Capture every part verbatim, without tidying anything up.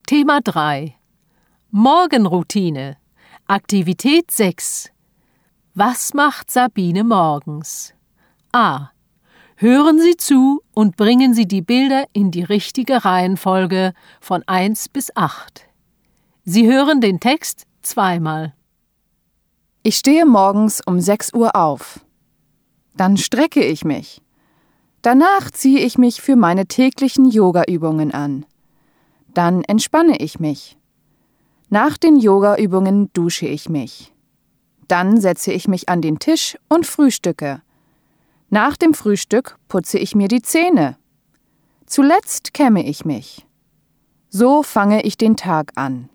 Thema drei. Morgenroutine. Aktivität sechs. Was macht Sabine morgens? A. Hören Sie zu und bringen Sie die Bilder in die richtige Reihenfolge von eins bis acht. Sie hören den Text zweimal. Ich stehe morgens um sechs Uhr auf. Dann strecke ich mich. Danach ziehe ich mich für meine täglichen Yoga-Übungen an. Dann entspanne ich mich. Nach den Yoga-Übungen dusche ich mich. Dann setze ich mich an den Tisch und frühstücke. Nach dem Frühstück putze ich mir die Zähne. Zuletzt kämme ich mich. So fange ich den Tag an.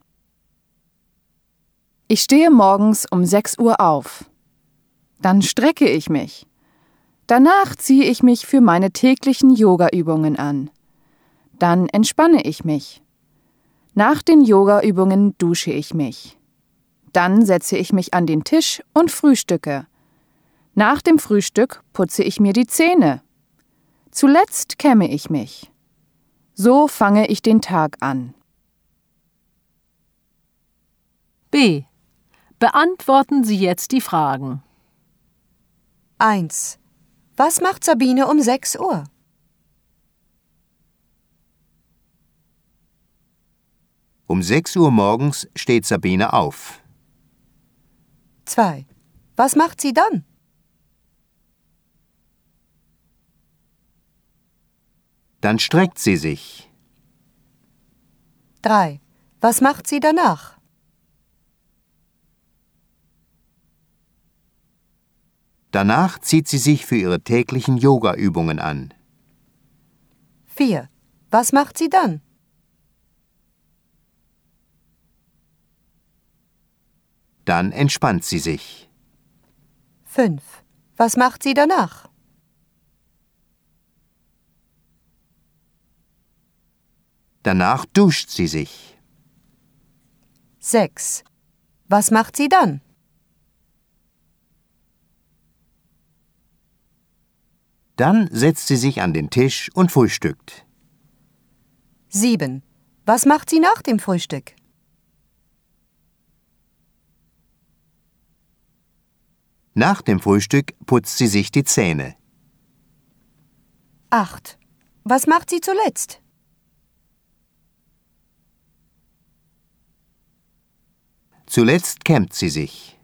Ich stehe morgens um sechs Uhr auf. Dann strecke ich mich. Danach ziehe ich mich für meine täglichen Yoga-Übungen an. Dann entspanne ich mich. Nach den Yoga-Übungen dusche ich mich. Dann setze ich mich an den Tisch und frühstücke. Nach dem Frühstück putze ich mir die Zähne. Zuletzt kämme ich mich. So fange ich den Tag an. B. Beantworten Sie jetzt die Fragen. eins. Was macht Sabine um sechs Uhr? Um sechs Uhr morgens steht Sabine auf. zwei. Was macht sie dann? Dann streckt sie sich. drei. Was macht sie danach? Danach zieht sie sich für ihre täglichen Yoga-Übungen an. vier. Was macht sie dann? Dann entspannt sie sich. fünf. Was macht sie danach? Danach duscht sie sich. sechs. Was macht sie dann? Dann setzt sie sich an den Tisch und frühstückt. sieben. Was macht sie nach dem Frühstück? Nach dem Frühstück putzt sie sich die Zähne. acht. Was macht sie zuletzt? Zuletzt kämmt sie sich.